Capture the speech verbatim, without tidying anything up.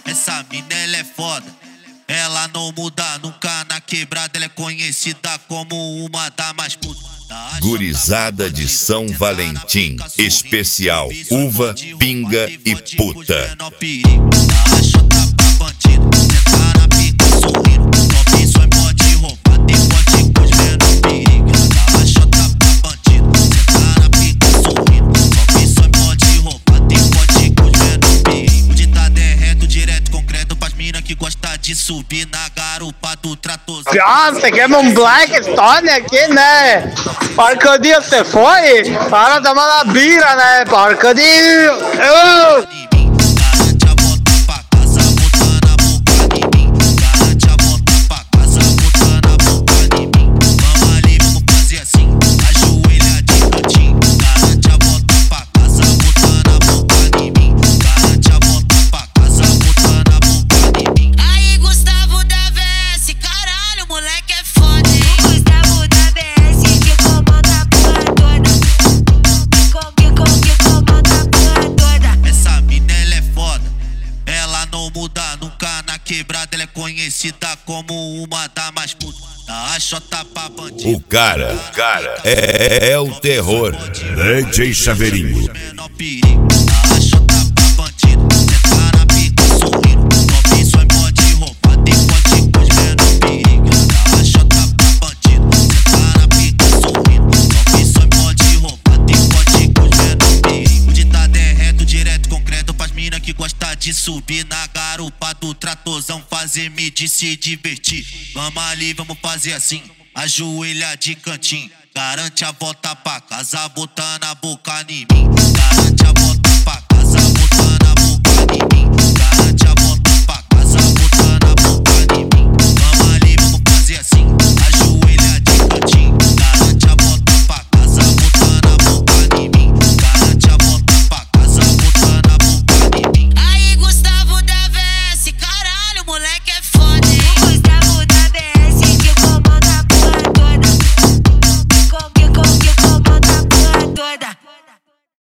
Essa mina ela é foda, ela não muda nunca. Na quebrada ela é conhecida como uma da mais puta. Gurizada de São Valentim, especial uva, pinga e puta. Que gosta de subir na garupa do trator. Nossa, quer um Black Stone aqui, né? Porcaria, você foi? Para tomar uma bira, né? Porcaria! Uh! Muda nunca, na quebrada ela é conhecida como uma da mais puta. Da Xota pra bandido. O cara, o cara é, é o terror. D J Chaveirinho. Menor perigo. Da Xota pra bandido. Senta na pica sorrindo. Novinho só pode roubar. Tem pode com os menor perigo. Da Xota pra bandido. Senta na pica sorrindo. Novinho só pode roubar. Tem pode com os menor perigo. De tá derreto, direto, concreto pras mina que gosta de subir na garupa do tratorzão, fazer midi se divertir. Vamos ali, vamos fazer assim, ajoelha de cantinho. Garante a volta pra casa, botando a boca em mim. Garante a volta pra casa.